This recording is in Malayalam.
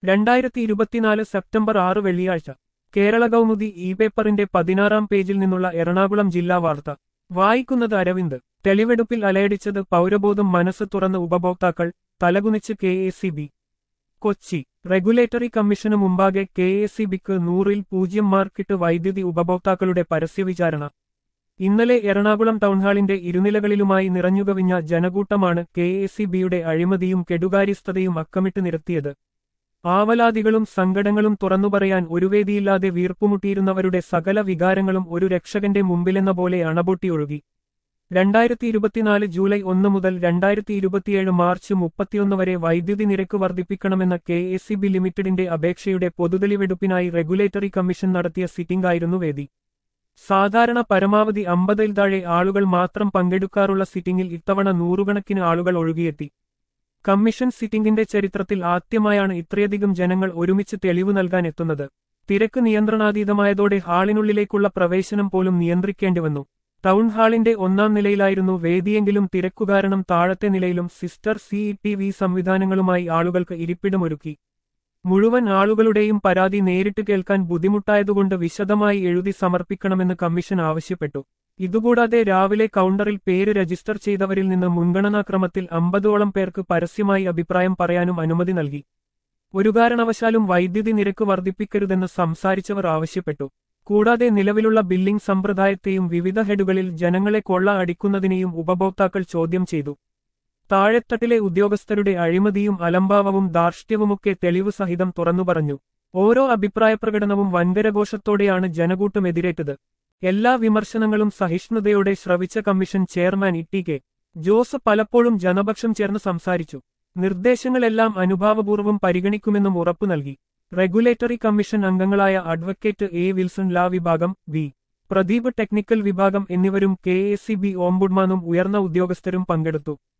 2024 സെപ്റ്റംബർ 6 വെള്ളിയാഴ്ച കേരള കൗമുദി ഇ പേപ്പറിന്റെ 16-ാം പേജിൽ നിന്നുള്ള എറണാകുളം ജില്ലാ വാർത്ത വായിക്കുന്നത് അരവിന്ദ്. തെളിവെടുപ്പിൽ അലയടിച്ചത് പൗരബോധം, മനസ്സ് തുറന്ന് ഉപഭോക്താക്കൾ, തലകുനിച്ച് കെ.എസ്.ഇ.ബി. കൊച്ചി. റെഗുലേറ്ററി കമ്മീഷന് മുമ്പാകെ കെ.എസ്.ഇ.ബിക്ക് 100-ൽ 0 മാർക്കിട്ട് വൈദ്യുതി ഉപഭോക്താക്കളുടെ പരസ്യവിചാരണ. ഇന്നലെ എറണാകുളം ടൗൺഹാളിന്റെ ഇരുനിലകളിലുമായി നിറഞ്ഞുകവിഞ്ഞ ജനകൂട്ടമാണ് കെ.എസ്.ഇ.ബിയുടെ അഴിമതിയും കെടുകാര്യസ്ഥതയും അക്കമിട്ട് നിരത്തിയത്. ആവലാതികളും സങ്കടങ്ങളും തുറന്നുപറയാൻ ഒരു വേദിയില്ലാതെ വീർപ്പുമുട്ടിയിരുന്നവരുടെ സകല വികാരങ്ങളും ഒരു രക്ഷകന്റെ മുമ്പിലെന്ന പോലെ അണപൊട്ടിയൊഴുകി. 2024 ജൂലൈ 1 മുതൽ 2027 മാർച്ച് 31 വരെ വൈദ്യുതി നിരക്ക് വർദ്ധിപ്പിക്കണമെന്ന കെ.എസ്.ഇ.ബി ലിമിറ്റഡിന്റെ അപേക്ഷയുടെ പൊതുതെളിവെടുപ്പിനായി റെഗുലേറ്ററി കമ്മീഷൻ നടത്തിയ സിറ്റിംഗായിരുന്നു വേദി. സാധാരണ പരമാവധി 50-ൽ താഴെ ആളുകൾ മാത്രം പങ്കെടുക്കാറുള്ള സിറ്റിംഗിൽ ഇത്തവണ നൂറുകണക്കിന് ആളുകൾ ഒഴുകിയെത്തി. കമ്മീഷൻ സിറ്റിംഗിന്റെ ചരിത്രത്തിൽ ആദ്യമായാണ് ഇത്രയധികം ജനങ്ങൾ ഒരുമിച്ച് തെളിവ് നൽകാൻ എത്തുന്നത്. തിരക്ക് നിയന്ത്രണാതീതമായതോടെ ഹാളിനുള്ളിലേക്കുള്ള പ്രവേശനം പോലും നിയന്ത്രിക്കേണ്ടിവന്നു. ടൗൺ ഹാളിന്റെ 1-ാം നിലയിലായിരുന്നു വേദിയെങ്കിലും തിരക്കുകാരണം താഴത്തെ നിലയിലും സിസ്റ്റർ CCTV സംവിധാനങ്ങളുമായി ആളുകൾക്ക് ഇരിപ്പിടമൊരുക്കി. മുഴുവൻ ആളുകളുടെയും പരാതി നേരിട്ട് കേൾക്കാൻ ബുദ്ധിമുട്ടായതുകൊണ്ട് വിശദമായി എഴുതി സമർപ്പിക്കണമെന്ന് കമ്മീഷൻ ആവശ്യപ്പെട്ടു. ഇതുകൂടാതെ രാവിലെ കൗണ്ടറിൽ പേര് രജിസ്റ്റർ ചെയ്തവരിൽ നിന്ന് മുൻഗണനാക്രമത്തിൽ 50ഓളം പേർക്ക് പരസ്യമായി അഭിപ്രായം പറയാനും അനുമതി നൽകി. ഒരു കാരണവശാലും വൈദ്യുതി നിരക്ക് വർദ്ധിപ്പിക്കരുതെന്ന് സംസാരിച്ചവർ ആവശ്യപ്പെട്ടു. കൂടാതെ നിലവിലുള്ള ബില്ലിംഗ് സമ്പ്രദായത്തെയും വിവിധ ഹെഡുകളിൽ ജനങ്ങളെ കൊള്ള അടിക്കുന്നതിനെയും ഉപഭോക്താക്കൾ ചോദ്യം ചെയ്തു. താഴെത്തട്ടിലെ ഉദ്യോഗസ്ഥരുടെ അഴിമതിയും അലംഭാവവും ധാർഷ്ട്യവുമൊക്കെ തെളിവ് സഹിതം തുറന്നുപറഞ്ഞു. ഓരോ അഭിപ്രായപ്രകടനവും വൻകരഘോഷത്തോടെയാണ് ജനകൂട്ടം എതിരേറ്റത്. എല്ലാ വിമർശനങ്ങളും സഹിഷ്ണുതയോടെ ശ്രവിച്ച കമ്മീഷൻ ചെയർമാൻ ടി.കെ. ജോസ് പലപ്പോഴും ജനപക്ഷം ചേർന്ന് സംസാരിച്ചു. നിർദ്ദേശങ്ങളെല്ലാം അനുഭാവപൂർവ്വം പരിഗണിക്കുമെന്നും ഉറപ്പു നൽകി. റെഗുലേറ്ററി കമ്മീഷൻ അംഗങ്ങളായ അഡ്വക്കേറ്റ് എ. വിൽസൺ ലാ വിഭാഗം, വി. പ്രദീപ് ടെക്നിക്കൽ വിഭാഗം എന്നിവരും കെ.എസ്.ഇ.ബി ഓംബുഡ്മാനും ഉയർന്ന ഉദ്യോഗസ്ഥരും പങ്കെടുത്തു.